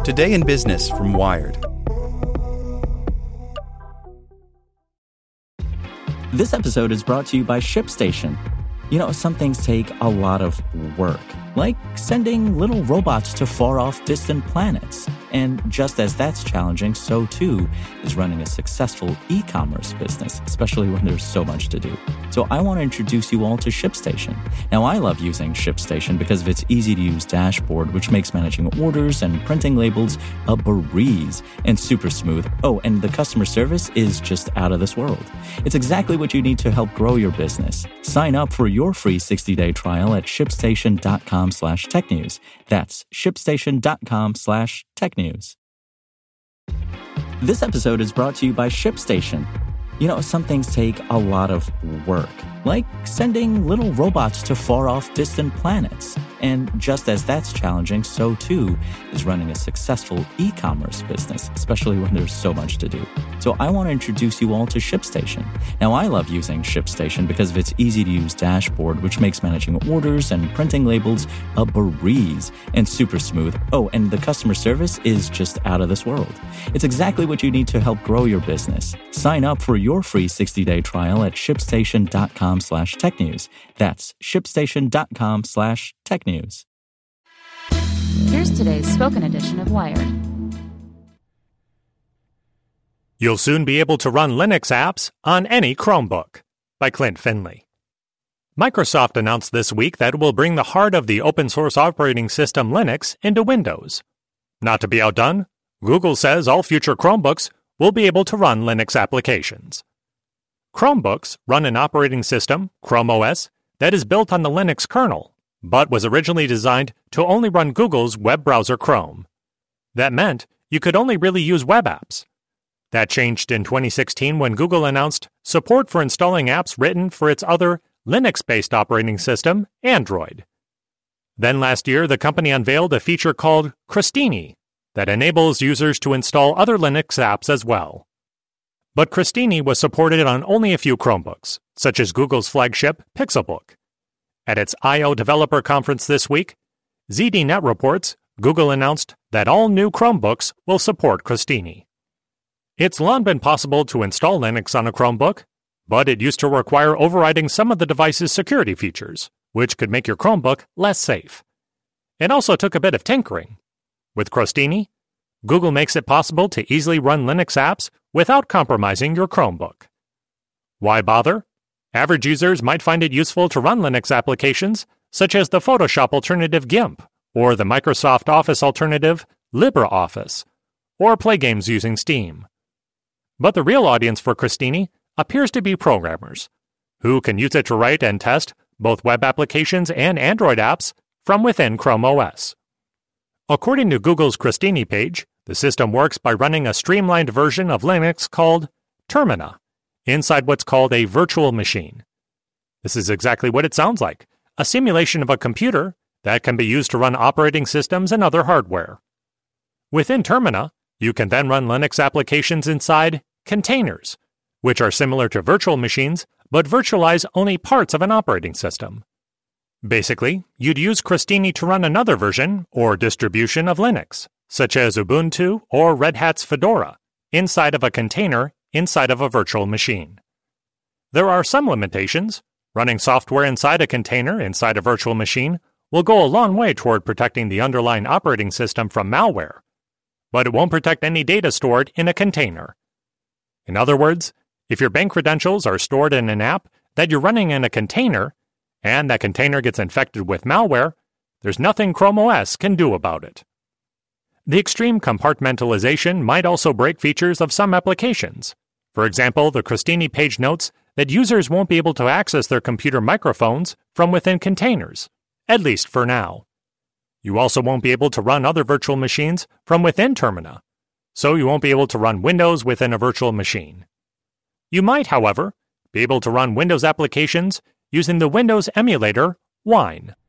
Today in Business from Wired. This episode is brought to you by ShipStation. You know, some things take a lot of work, like sending little robots to far-off distant planets. And just as that's challenging, so too is running a successful e-commerce business, especially when there's so much to do. So I want to introduce you all to ShipStation. Now, I love using ShipStation because of its easy-to-use dashboard, which makes managing orders and printing labels a breeze and super smooth. Oh, and the customer service is just out of this world. It's exactly what you need to help grow your business. Sign up for your free 60-day trial at shipstation.com/technews. That's shipstation.com/technews. This episode is brought to you by ShipStation. You know, some things take a lot of work, like sending little robots to far-off distant planets. And just as that's challenging, so too is running a successful e-commerce business, especially when there's so much to do. So I want to introduce you all to ShipStation. Now, I love using ShipStation because of its easy-to-use dashboard, which makes managing orders and printing labels a breeze and super smooth. Oh, and the customer service is just out of this world. It's exactly what you need to help grow your business. Sign up for your free 60-day trial at shipstation.com/technews. That's shipstation.com/technews. Here's today's spoken edition of Wired. You'll soon be able to run Linux apps on any Chromebook, by Clint Finley. Microsoft announced this week that it will bring the heart of the open-source operating system Linux into Windows. Not to be outdone, Google says all future Chromebooks will be able to run Linux applications. Chromebooks run an operating system, Chrome OS, that is built on the Linux kernel, but was originally designed to only run Google's web browser Chrome. That meant you could only really use web apps. That changed in 2016 when Google announced support for installing apps written for its other Linux-based operating system, Android. Then last year, the company unveiled a feature called Crostini that enables users to install other Linux apps as well. But Crostini was supported on only a few Chromebooks, such as Google's flagship Pixelbook. At its I/O Developer Conference this week, ZDNet reports Google announced that all new Chromebooks will support Crostini. It's long been possible to install Linux on a Chromebook, but it used to require overriding some of the device's security features, which could make your Chromebook less safe. It also took a bit of tinkering. With Crostini, Google makes it possible to easily run Linux apps without compromising your Chromebook. Why bother? Average users might find it useful to run Linux applications such as the Photoshop alternative GIMP, or the Microsoft Office alternative LibreOffice, or play games using Steam. But the real audience for Crostini appears to be programmers, who can use it to write and test both web applications and Android apps from within Chrome OS. According to Google's Crostini page, the system works by running a streamlined version of Linux called Termina inside what's called a virtual machine. This is exactly what it sounds like, a simulation of a computer that can be used to run operating systems and other hardware. Within Termina, you can then run Linux applications inside containers, which are similar to virtual machines but virtualize only parts of an operating system. Basically, you'd use Crostini to run another version or distribution of Linux, such as Ubuntu or Red Hat's Fedora, inside of a container inside of a virtual machine. There are some limitations. Running software inside a container inside a virtual machine will go a long way toward protecting the underlying operating system from malware, but it won't protect any data stored in a container. In other words, if your bank credentials are stored in an app that you're running in a container, and that container gets infected with malware, there's nothing Chrome OS can do about it. The extreme compartmentalization might also break features of some applications. For example, the Crostini page notes that users won't be able to access their computer microphones from within containers, at least for now. You also won't be able to run other virtual machines from within Termina, so you won't be able to run Windows within a virtual machine. You might, however, be able to run Windows applications using the Windows emulator Wine.